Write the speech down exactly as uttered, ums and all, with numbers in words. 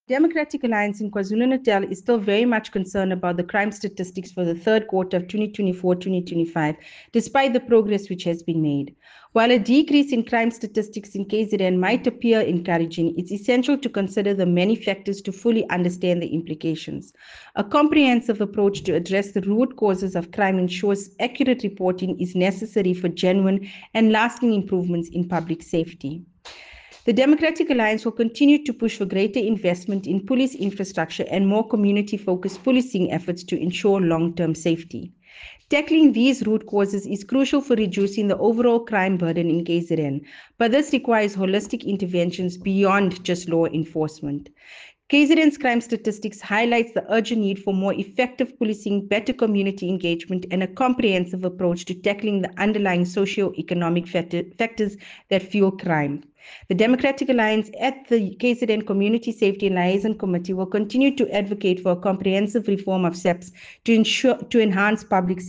Democratic Alliance in KwaZulu-Natal is still very much concerned about the crime statistics for the third quarter of twenty twenty-four twenty twenty-five, despite the progress which has been made. While a decrease in crime statistics in K Z N might appear encouraging, it's essential to consider the many factors to fully understand the implications. A comprehensive approach to address the root causes of crime ensures accurate reporting is necessary for genuine and lasting improvements in public safety. The Democratic Alliance will continue to push for greater investment in police infrastructure and more community-focused policing efforts to ensure long-term safety. Tackling these root causes is crucial for reducing the overall crime burden in K Z N, but this requires holistic interventions beyond just law enforcement. K Z N's crime statistics highlights the urgent need for more effective policing, better community engagement, and a comprehensive approach to tackling the underlying socio-economic factors that fuel crime. The Democratic Alliance at the K Z N Community Safety and Liaison Committee will continue to advocate for a comprehensive reform of S A P S to ensure to enhance public